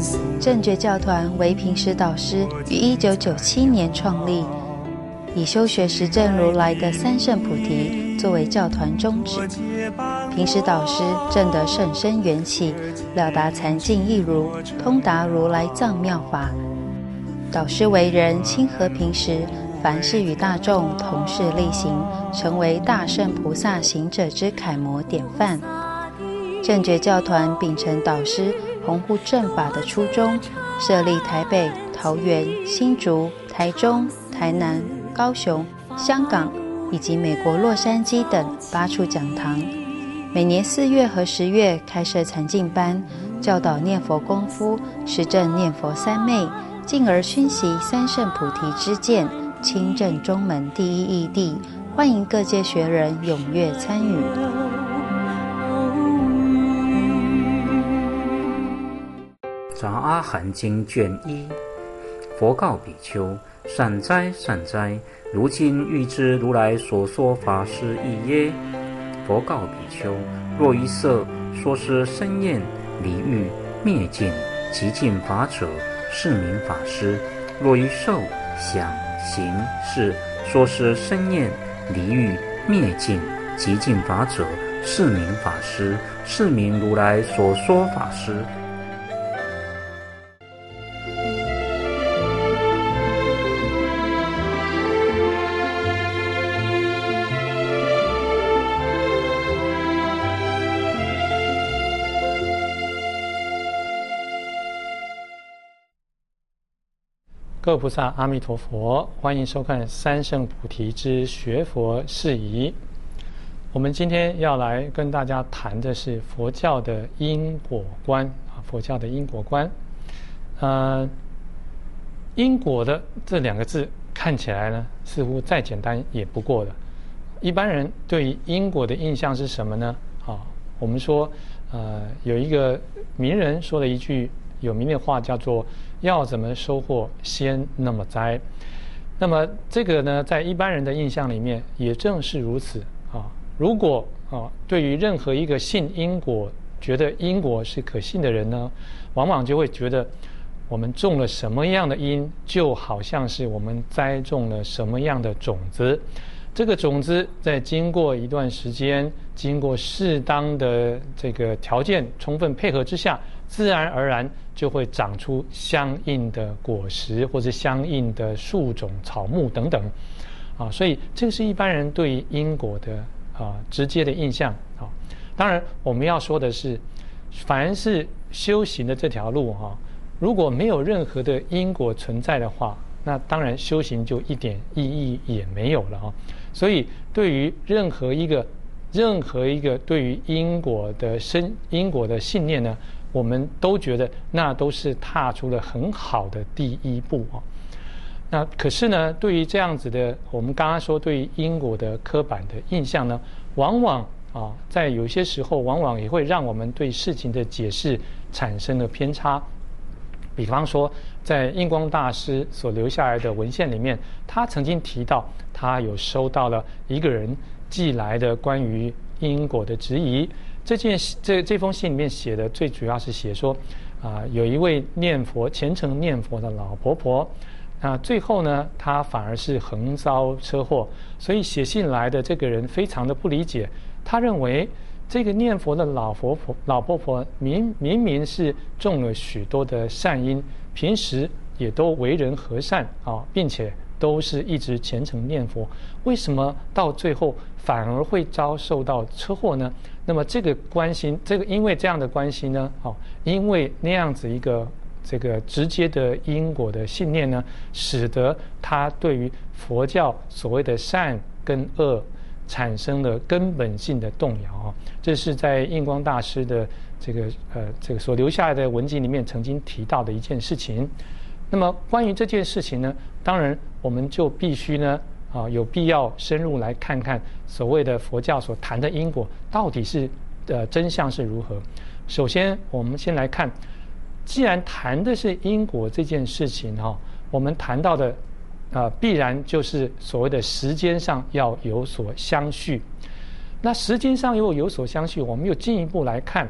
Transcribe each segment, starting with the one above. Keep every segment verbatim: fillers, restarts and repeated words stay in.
正觉教团为平时导师于一九九七年创立，以修学实证如来的三圣菩提作为教团宗旨。平时导师证得甚深缘起，了达禅境一如，通达如来藏妙法。导师为人亲和平时，凡事与大众同事力行，成为大圣菩萨行者之楷模典范。正觉教团秉承导师弘护正法的初衷，设立台北、桃园、新竹、台中、台南、高雄、香港以及美国洛杉矶等八处讲堂。每年四月和十月开设禅境班，教导念佛功夫，实证念佛三昧，进而熏习三圣菩提之见，亲证中门第一义谛，欢迎各界学人踊跃参与。 杂阿含经卷一，佛告比丘：善哉善哉，如今欲知如来所说法是义耶？佛告比丘：若于色说是生厌离欲灭尽极尽法者，是名法师；若于受想行识说是生厌离欲灭尽极尽法者，是名法师，是名如来所说法师。 各位菩萨，阿弥陀佛，欢迎收看三圣菩提之学佛事宜。我们今天要来跟大家谈的是佛教的因果观啊，佛教的因果观。呃，因果的这两个字看起来呢，似乎再简单也不过了。一般人对于因果的印象是什么呢？啊，我们说，呃，有一个名人说了一句有名的话，叫做要怎么收获，先那么栽。那么这个呢，在一般人的印象里面，也正是如此啊。如果啊，对于任何一个信因果、觉得因果是可信的人呢，往往就会觉得我们种了什么样的因，就好像是我们栽种了什么样的种子。这个种子在经过一段时间，经过适当的这个条件充分配合之下，自然而然就会长出相应的果实，或者相应的树种、草木等等，啊，所以这个是一般人对于因果的啊直接的印象啊。当然，我们要说的是，凡是修行的这条路哈、啊，如果没有任何的因果存在的话，那当然修行就一点意义也没有了啊。所以，对于任何一个任何一个对于因果的深因果的信念呢，我们都觉得那都是踏出了很好的第一步啊。那可是呢，对于这样子的，我们刚刚说对于因果的刻板的印象呢，往往啊，在有些时候，往往也会让我们对事情的解释产生了偏差。比方说，在印光大师所留下来的文献里面，他曾经提到，他有收到了一个人寄来的关于因果的质疑。这件这这封信里面写的，最主要是写说，啊、呃，有一位念佛虔诚念佛的老婆婆，那最后呢，她反而是横遭车祸，所以写信来的这个人非常的不理解，他认为这个念佛的老婆婆老婆婆明明明是种了许多的善因，平时也都为人和善啊，并且都是一直虔诚念佛，为什么到最后反而会遭受到车祸呢？那么这个关系，这个因为这样的关系呢，哦，因为那样子一个这个直接的因果的信念呢，使得他对于佛教所谓的善跟恶产生了根本性的动摇啊。这是在印光大师的这个呃这个所留下来的文集里面曾经提到的一件事情。那么关于这件事情呢，当然我们就必须呢啊有必要深入来看看所谓的佛教所谈的因果到底是呃真相是如何。首先我们先来看，既然谈的是因果这件事情哈、啊，我们谈到的啊、呃、必然就是所谓的时间上要有所相续。那时间上又有所相续，我们又进一步来看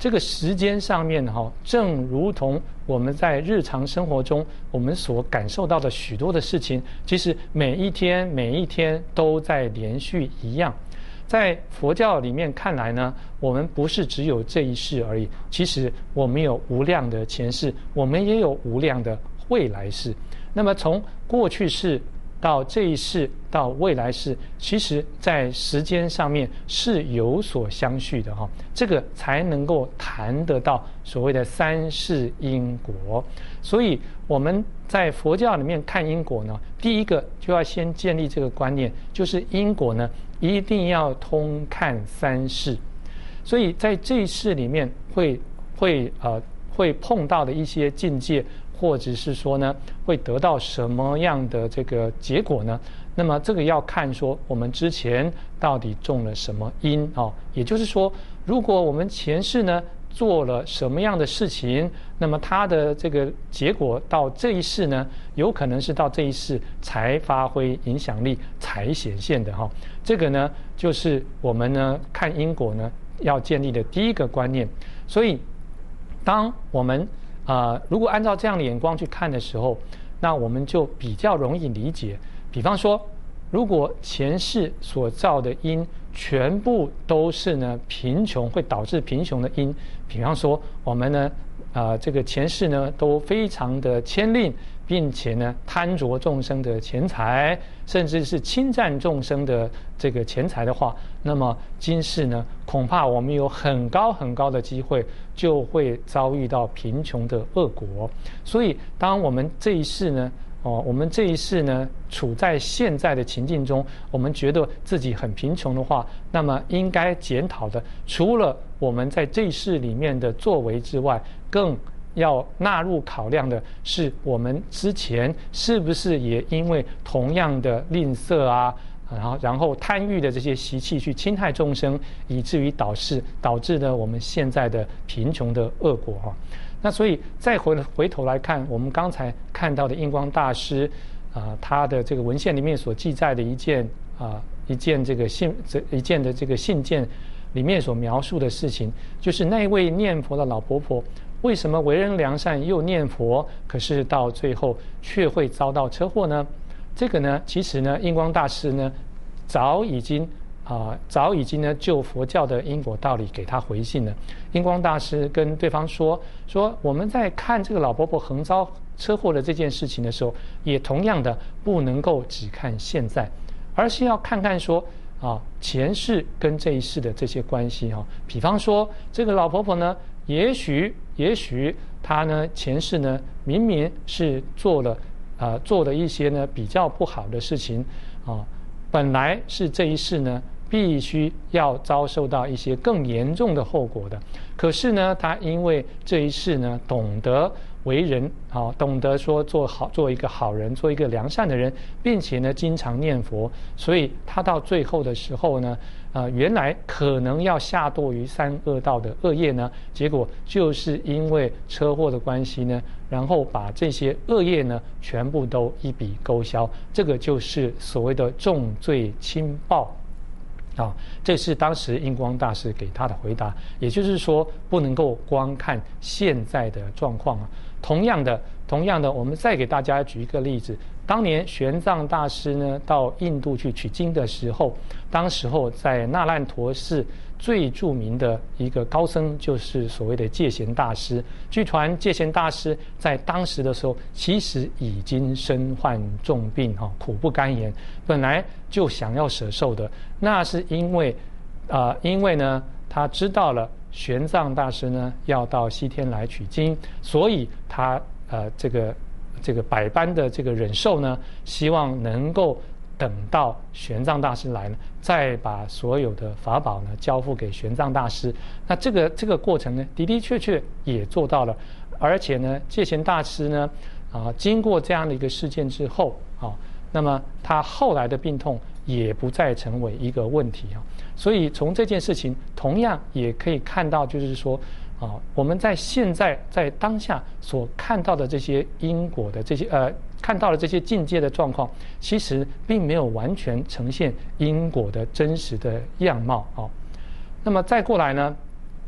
这个时间上面哈，正如同我们在日常生活中我们所感受到的许多的事情，其实每一天每一天都在连续一样。在佛教里面看来呢，我们不是只有这一世而已，其实我们有无量的前世，我们也有无量的未来世。那么从过去世到这一世到未来世，其实在时间上面是有所相续的哈，这个才能够谈得到所谓的三世因果。所以我们在佛教里面看因果呢，第一个就要先建立这个观念，就是因果呢一定要通看三世。所以在这一世里面会会呃会碰到的一些境界，或者是说呢，会得到什么样的这个结果呢？那么这个要看说我们之前到底种了什么因哦。也就是说，如果我们前世呢做了什么样的事情，那么它的这个结果到这一世呢，有可能是到这一世才发挥影响力，才显现的哈。这个呢，就是我们呢看因果呢要建立的第一个观念。所以，当我们啊、呃，如果按照这样的眼光去看的时候，那我们就比较容易理解。比方说，如果前世所造的因全部都是呢贫穷，会导致贫穷的因，比方说我们呢啊、呃、这个前世呢都非常的谦吝，并且呢贪着众生的钱财，甚至是侵占众生的这个钱财的话，那么今世呢恐怕我们有很高很高的机会就会遭遇到贫穷的恶果。所以当我们这一世呢哦，我们这一世呢，处在现在的情境中，我们觉得自己很贫穷的话，那么应该检讨的，除了我们在这一世里面的作为之外，更要纳入考量的是，我们之前是不是也因为同样的吝啬啊，然后然后贪欲的这些习气去侵害众生，以至于导致导致呢我们现在的贫穷的恶果哈。那所以再回回头来看，我们刚才看到的印光大师啊、呃，他的这个文献里面所记载的一件啊、呃、一件这个信这一件的这个信件里面所描述的事情，就是那位念佛的老婆婆为什么为人良善又念佛，可是到最后却会遭到车祸呢？这个呢，其实呢，印光大师呢早已经。啊、呃，早已经呢就佛教的因果道理给他回信了。印光大师跟对方说说，我们在看这个老婆婆横遭车祸的这件事情的时候，也同样的不能够只看现在，而是要看看说啊前世跟这一世的这些关系哈、啊。比方说，这个老婆婆呢，也许也许她呢前世呢明明是做了啊做了一些呢比较不好的事情啊。本来是这一世呢，必须要遭受到一些更严重的后果的。可是呢，他因为这一世呢，懂得为人啊，懂得说做好，做一个好人，做一个良善的人，并且呢，经常念佛，所以他到最后的时候呢，呃，原来可能要下堕于三恶道的恶业呢，结果就是因为车祸的关系呢，然后把这些恶业呢全部都一笔勾销，这个就是所谓的重罪轻报。啊，这是当时印光大师给他的回答，也就是说，不能够光看现在的状况啊。同样的，同样的，我们再给大家举一个例子。当年玄奘大师呢到印度去取经的时候，当时候在那烂陀寺最著名的一个高僧就是所谓的戒贤大师。据传戒贤大师在当时的时候，其实已经身患重病哈，苦不堪言，本来就想要舍寿的。那是因为，呃，因为呢，他知道了玄奘大师呢要到西天来取经，所以他呃这个这个百般的这个忍受呢，希望能够等到玄奘大师来呢，再把所有的法宝呢交付给玄奘大师。那这个这个过程呢，的的确确也做到了。而且呢，戒贤大师呢，啊，经过这样的一个事件之后，啊，那么他后来的病痛也不再成为一个问题啊。所以从这件事情，同样也可以看到，就是说，啊，我们在现在在当下所看到的这些因果的这些呃，看到的这些境界的状况，其实并没有完全呈现因果的真实的样貌啊。那么再过来呢，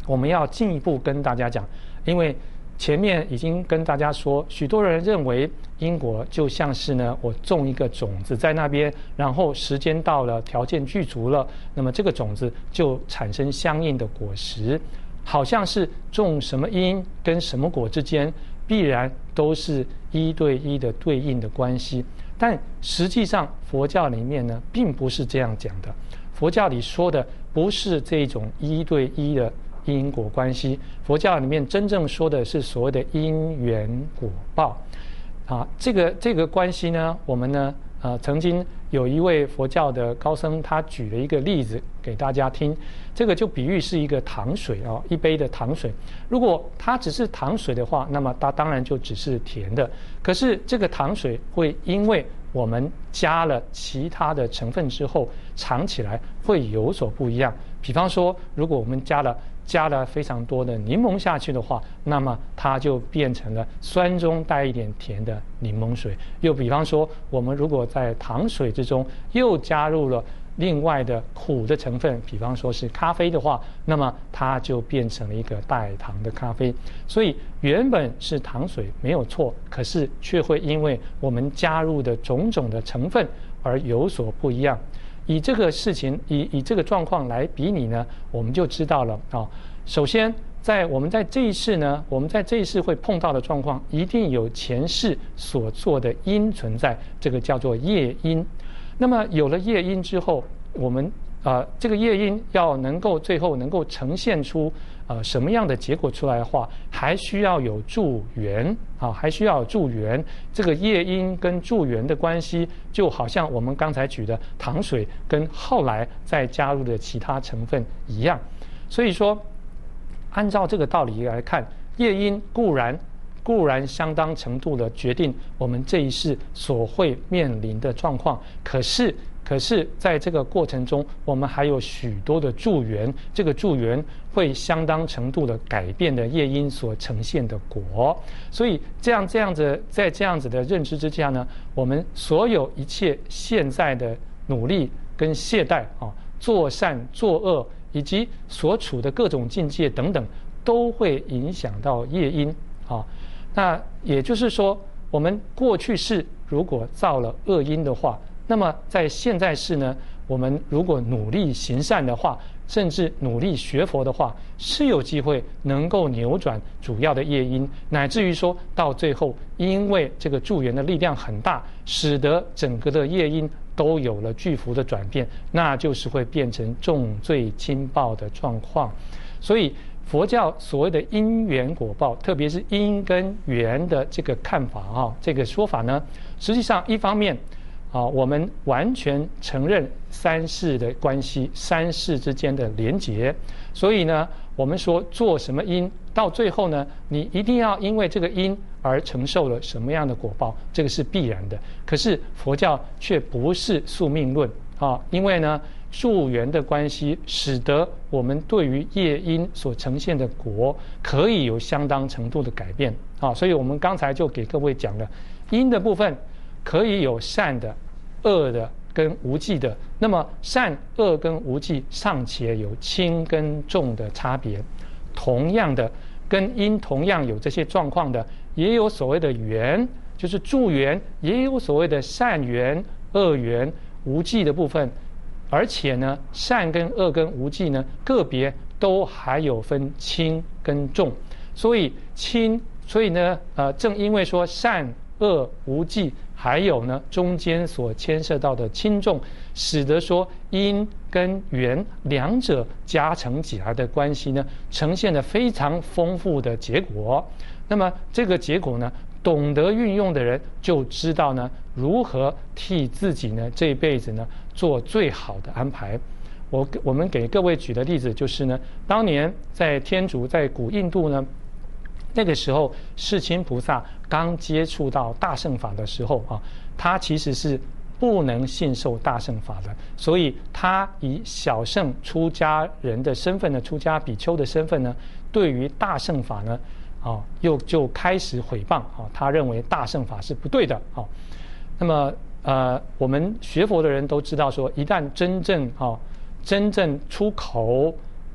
我们要进一步跟大家讲，因为前面已经跟大家说，许多人认为因果就像是呢，我种一个种子在那边，然后时间到了，条件具足了，那么这个种子就产生相应的果实，好像是种什么因跟什么果之间必然都是一对一的对应的关系。但实际上佛教里面呢，并不是这样讲的。佛教里说的不是这种一对一的因果关系，佛教里面真正说的是所谓的因缘果报啊。这个这个关系呢，我们呢呃曾经有一位佛教的高僧，他举了一个例子给大家听。这个就比喻是一个糖水啊，一杯的糖水。如果它只是糖水的话，那么它当然就只是甜的。可是这个糖水会因为我们加了其他的成分之后，尝起来会有所不一样。比方说，如果我们加了加了非常多的柠檬下去的话，那么它就变成了酸中带一点甜的柠檬水。又比方说，我们如果在糖水之中又加入了另外的苦的成分，比方说是咖啡的话，那么它就变成了一个带糖的咖啡。所以原本是糖水没有错，可是却会因为我们加入的种种的成分而有所不一样。以这个事情，以以这个状况来比拟呢，我们就知道了啊、哦。首先，在我们在这一世呢，我们在这一世会碰到的状况，一定有前世所做的因存在，这个叫做业因。那么有了业因之后，我们啊、呃、这个业因要能够最后能够呈现出呃什么样的结果出来的话，还需要有助缘啊，还需要有助缘。这个业因跟助缘的关系，就好像我们刚才举的糖水跟后来再加入的其他成分一样。所以说，按照这个道理来看，业因固然固然相当程度的决定我们这一世所会面临的状况，可是可是在这个过程中，我们还有许多的助缘，这个助缘会相当程度的改变的业因所呈现的果。所以这样这样子，在这样子的认知之下呢，我们所有一切现在的努力跟懈怠啊，做善做恶，以及所处的各种境界等等，都会影响到业因啊。那也就是说，我们过去世如果造了恶因的话，那么在现在世呢，我们如果努力行善的话，甚至努力学佛的话，是有机会能够扭转主要的业因，乃至于说到最后，因为这个助缘的力量很大，使得整个的业因都有了巨幅的转变，那就是会变成重罪轻报的状况。所以佛教所谓的因缘果报，特别是因跟缘的这个看法啊，这个说法呢，实际上一方面啊，我们完全承认三世的关系，三世之间的连结。所以呢，我们说做什么因，到最后呢，你一定要因为这个因而承受了什么样的果报，这个是必然的。可是佛教却不是宿命论啊，因为呢，助缘的关系，使得我们对于业因所呈现的果，可以有相当程度的改变啊。所以我们刚才就给各位讲了，因的部分可以有善的、恶的跟无记的。那么善恶跟无记尚且有轻跟重的差别，同样的，跟因同样有这些状况的，也有所谓的缘，就是助缘，也有所谓的善缘、恶缘、无记的部分。而且呢，善跟恶跟无记呢，个别都还有分轻跟重。所以轻，所以呢，呃，正因为说善恶无记，还有呢中间所牵涉到的轻重，使得说因跟缘两者加成起来的关系呢，呈现了非常丰富的结果。那么这个结果呢，懂得运用的人就知道呢，如何替自己呢这一辈子呢做最好的安排。我我们给各位举的例子就是呢，当年在天竺，在古印度呢，那个时候世亲菩萨刚接触到大乘法的时候啊，他其实是不能信受大乘法的，所以他以小乘出家人的身份呢，出家比丘的身份呢，对于大乘法呢，啊，又就开始毁谤啊，他认为大乘法是不对的啊。那么呃，我们学佛的人都知道说，一旦真正啊，真正出口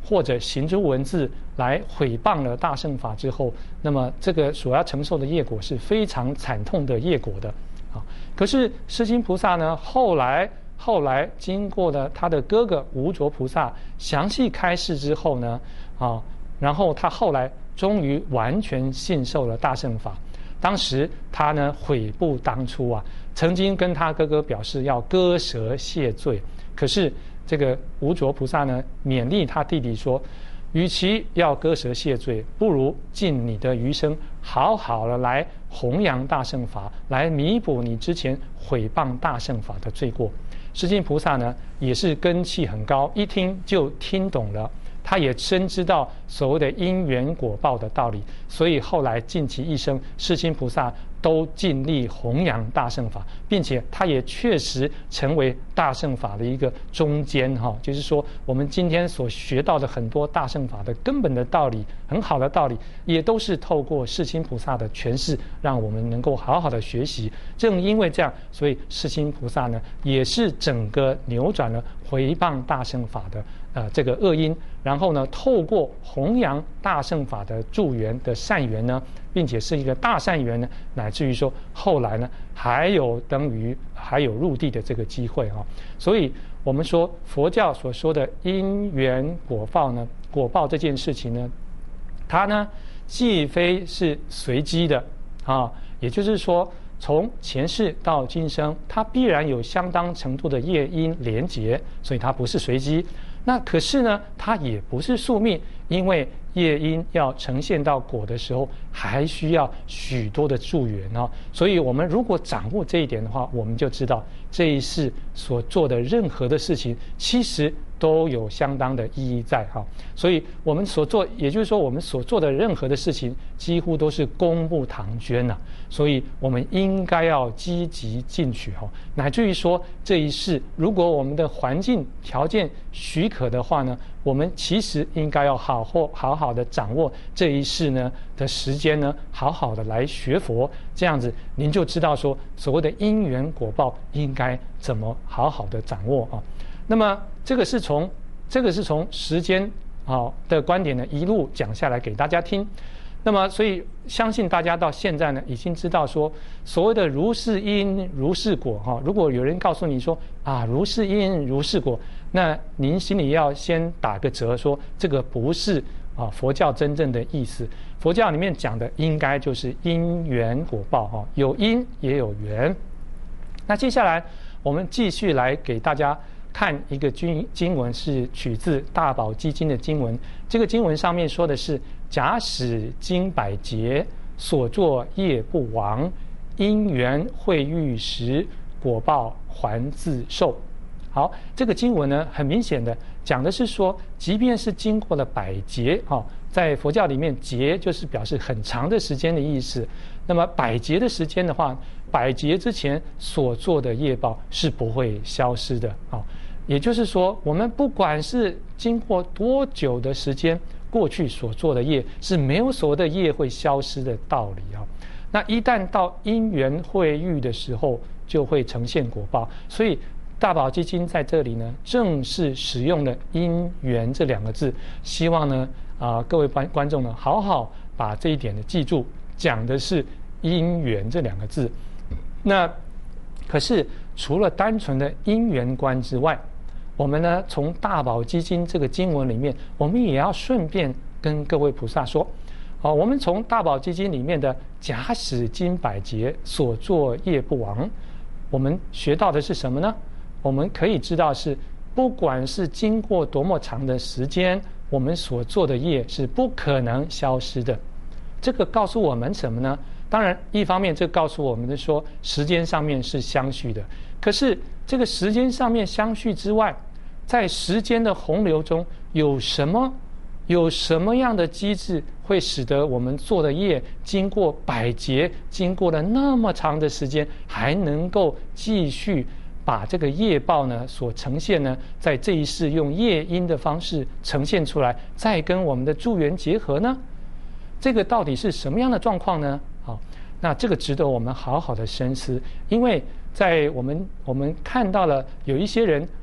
或者行诸文字来毁谤了大乘法之后，那么这个所要承受的业果是非常惨痛的业果的啊。可是世亲菩萨呢，后来后来经过了他的哥哥无着菩萨详细开示之后呢，啊，然后他后来终于完全信受了大乘法。当时他呢悔不当初啊，曾经跟他哥哥表示要割舌谢罪，可是这个无着菩萨呢勉励他弟弟说，与其要割舌谢罪，不如尽你的余生好好的来弘扬大乘法，来弥补你之前毁谤大乘法的罪过。世亲菩萨呢也是根气很高，一听就听懂了，他也深知道所谓的因缘果报的道理，所以后来尽其一生，世亲菩萨都尽力弘扬大乘法，并且他也确实成为大乘法的一个中坚哈，就是说我们今天所学到的很多大乘法的根本的道理，很好的道理，也都是透过世亲菩萨的诠释，让我们能够好好的学习。正因为这样，所以世亲菩萨呢，也是整个扭转了毁谤大乘法的呃这个恶因，然后呢，透过弘扬大乘法的助缘的善缘呢，并且是一个大善缘呢，乃至于说后来呢，还有等于还有入地的这个机会啊。所以我们说佛教所说的因缘果报呢，果报这件事情呢，它呢既非是随机的啊，也就是说从前世到今生，它必然有相当程度的业因连结，所以它不是随机。那可是呢，它也不是宿命，因为业因要呈现到果的时候，还需要许多的助缘啊。所以我们如果掌握这一点的话，我们就知道这一世所做的任何的事情，其实都有相当的意义在哈。所以我们所做，也就是说我们所做的任何的事情，几乎都是公布唐捐呐。所以我们应该要积极进取哈，乃至于说这一世，如果我们的环境条件许可的话呢，我们其实应该要好好好好的掌握这一世呢的时间呢，好好的来学佛，这样子您就知道说所谓的因缘果报应该怎么好好的掌握啊。那么这个是从这个是从时间啊的观点呢一路讲下来给大家听。那么所以相信大家到现在呢已经知道说所谓的如是因如是果哈。如果有人告诉你说啊如是因如是果，那您心里要先打个折，说这个不是啊佛教真正的意思。佛教里面讲的应该就是因缘果报哈，有因也有缘。那接下来我们继续来给大家看一个经经文，是取自大宝积经的经文。这个经文上面说的是，假使经百劫，所作业不亡，因缘会遇时，果报还自受。好，这个经文呢，很明显的讲的是说，即便是经过了百劫啊，在佛教里面，劫就是表示很长的时间的意思。那么百劫的时间的话，百劫之前所做的业报是不会消失的啊。也就是说，我们不管是经过多久的时间，过去所做的业是没有所谓的业会消失的道理啊。那一旦到因缘会遇的时候，就会呈现果报。所以大宝积经在这里呢，正是使用了因缘这两个字，希望呢啊、呃、各位观观众呢，好好把这一点的记住，讲的是因缘这两个字。那可是除了单纯的因缘观之外，我们呢从大宝积经这个经文里面，我们也要顺便跟各位菩萨说，哦，我们从大宝积经里面的假使经百劫，所作业不亡，我们学到的是什么呢？我们可以知道是，不管是经过多么长的时间，我们所做的业是不可能消失的。这个告诉我们什么呢？当然一方面这告诉我们的说时间上面是相续的，可是这个时间上面相续之外，在时间的洪流中有什么有什么样的机制会使得我们做的业经过百劫，经过了那么长的时间，还能够继续把这个业报呢所呈现呢，在这一世用业因的方式呈现出来，再跟我们的助缘结合呢？这个到底是什么样的状况呢？好，那这个值得我们好好的深思，因为在我们我们看到了有一些人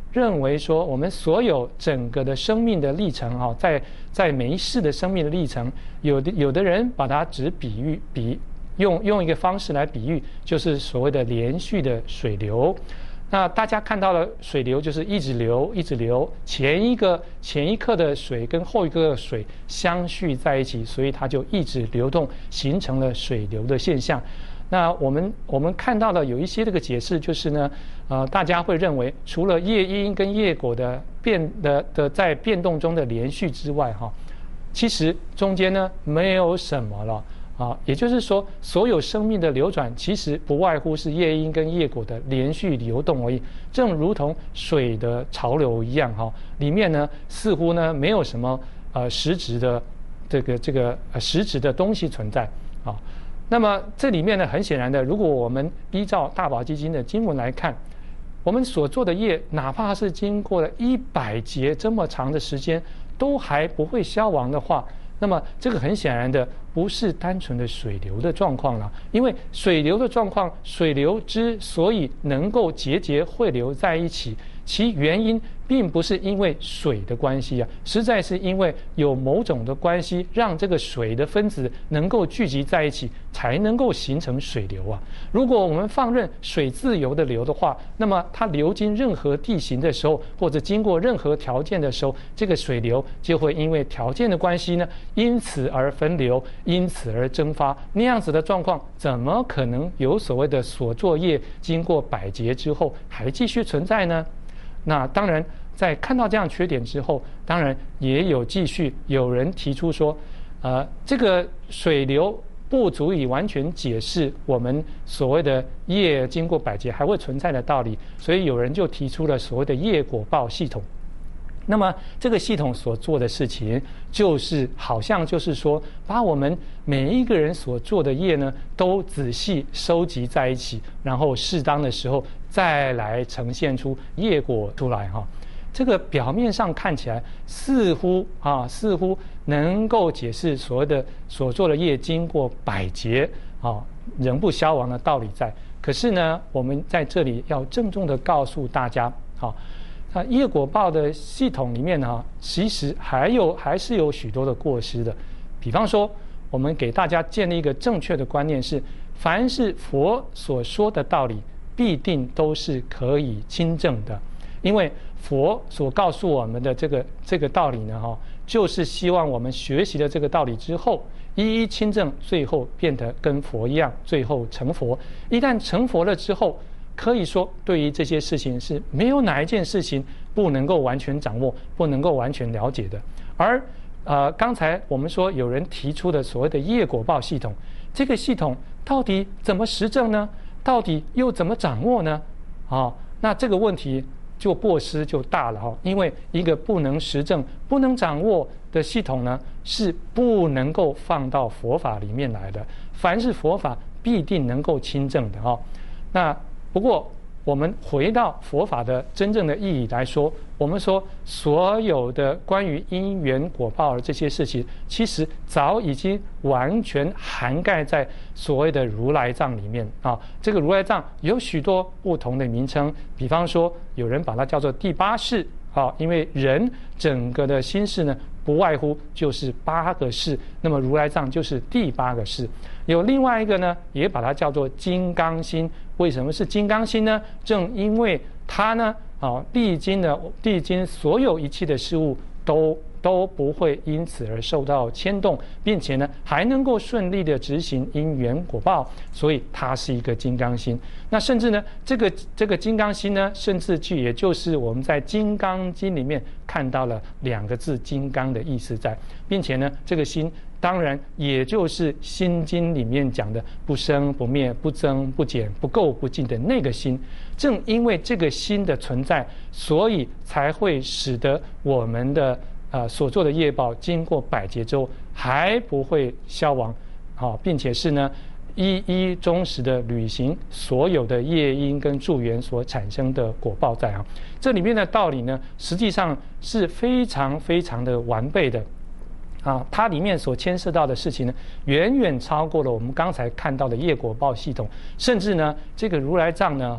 认为说，我们所有整个的生命的历程哈，在在每一世的生命的历程，有的有的人把它只比喻比用用一个方式来比喻，就是所谓的连续的水流。那大家看到了水流就是一直流一直流，前一个前一刻的水跟后一个的水相续在一起，所以它就一直流动，形成了水流的现象。那我们我们看到了有一些这个解释，就是呢，呃，大家会认为除了业因跟业果的变的的在变动中的连续之外，哈，其实中间呢没有什么了。啊，也就是说，所有生命的流转其实不外乎是业因跟业果的连续流动而已，正如同水的潮流一样，哈，里面呢似乎呢没有什么呃实质的这个这个呃实质的东西存在啊。那么这里面呢，很显然的，如果我们依照大宝积经的经文来看，我们所做的业，哪怕是经过了一百劫这么长的时间，都还不会消亡的话。那么这个很显然的不是单纯的水流的状况了，因为水流的状况，水流之所以能够节节汇流在一起，其原因并不是因为水的关系啊，实在是因为有某种的关系，让这个水的分子能够聚集在一起，才能够形成水流啊。如果我们放任水自由的流的话，那么它流经任何地形的时候，或者经过任何条件的时候，这个水流就会因为条件的关系呢，因此而分流，因此而蒸发。那样子的状况，怎么可能有所谓的所作业经过百劫之后还继续存在呢？那当然，在看到这样缺点之后，当然也有继续有人提出说，呃，这个水流不足以完全解释我们所谓的业经过百劫还会存在的道理，所以有人就提出了所谓的业果报系统。那么这个系统所做的事情，就是好像就是说，把我们每一个人所做的业呢，都仔细收集在一起，然后适当的时候再来呈现出业果出来哈。这个表面上看起来似乎啊，似乎能够解释所谓的所做的业经过百劫啊，仍不消亡的道理在。可是呢，我们在这里要郑重的告诉大家，啊。那业果报的系统里面呢，其实还有还是有许多的过失的。比方说，我们给大家建立一个正确的观念是：凡是佛所说的道理，必定都是可以亲证的。因为佛所告诉我们的这个这个道理呢，哈，就是希望我们学习了这个道理之后，一一亲证，最后变得跟佛一样，最后成佛。一旦成佛了之后，可以说，对于这些事情是没有哪一件事情不能够完全掌握、不能够完全了解的。而呃，刚才我们说有人提出的所谓的业果报系统，这个系统到底怎么实证呢？到底又怎么掌握呢？啊，那这个问题就过失就大了哈，因为一个不能实证、不能掌握的系统呢，是不能够放到佛法里面来的。凡是佛法必定能够亲证的哈。那不过，我们回到佛法的真正的意义来说，我们说所有的关于因缘果报的这些事情，其实早已经完全涵盖在所谓的如来藏里面啊。这个如来藏有许多不同的名称，比方说有人把它叫做第八识啊，因为人整个的心识呢，不外乎就是八个识，那么如来藏就是第八个识。有另外一个呢，也把它叫做金刚心。为什么是金刚心呢？正因为它呢，啊，历经的历经所有一切的事物都都不会因此而受到牵动，并且呢，还能够顺利的执行因缘果报，所以它是一个金刚心。那甚至呢，这个这个金刚心呢，甚至就也就是我们在《金刚经》里面看到了两个字“金刚”的意思在，并且呢，这个心当然也就是《心经》里面讲的不生不灭、不增不减、不垢不净的那个心。正因为这个心的存在，所以才会使得我们的呃所做的业报经过百劫之后还不会消亡，好、哦，并且是呢一一忠实的履行所有的业因跟助缘所产生的果报在啊。这里面的道理呢，实际上是非常非常的完备的。啊，它里面所牵涉到的事情呢，远远超过了我们刚才看到的业果报系统，甚至呢，这个如来藏呢，哈、哦，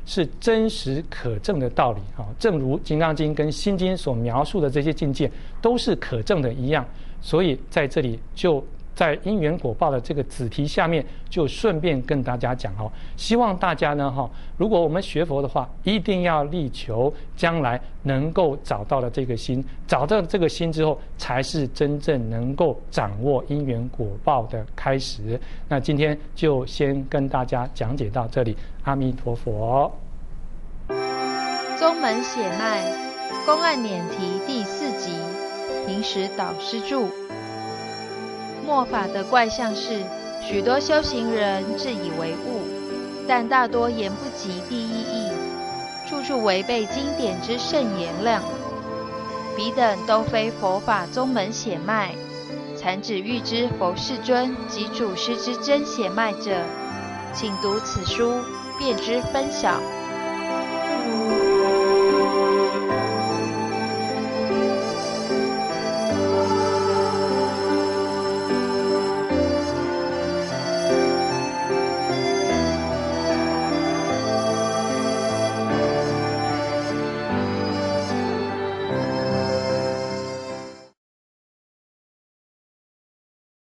是真实可证的道理啊，正如《金刚经》跟《心经》所描述的这些境界都是可证的一样。所以在这里就在因缘果报的这个子题下面，就顺便跟大家讲哦，希望大家呢哈，如果我们学佛的话，一定要力求将来能够找到了这个心，找到这个心之后，才是真正能够掌握因缘果报的开始。那今天就先跟大家讲解到这里，阿弥陀佛。 宗门血脉公案辇题第四集，平时导师著。末法的怪象是，许多修行人自以为悟，但大多言不及第一义，处处违背经典之圣言量。彼等都非佛法宗门血脉，残指欲知佛世尊及祖师之真血脉者，请读此书，便知分晓。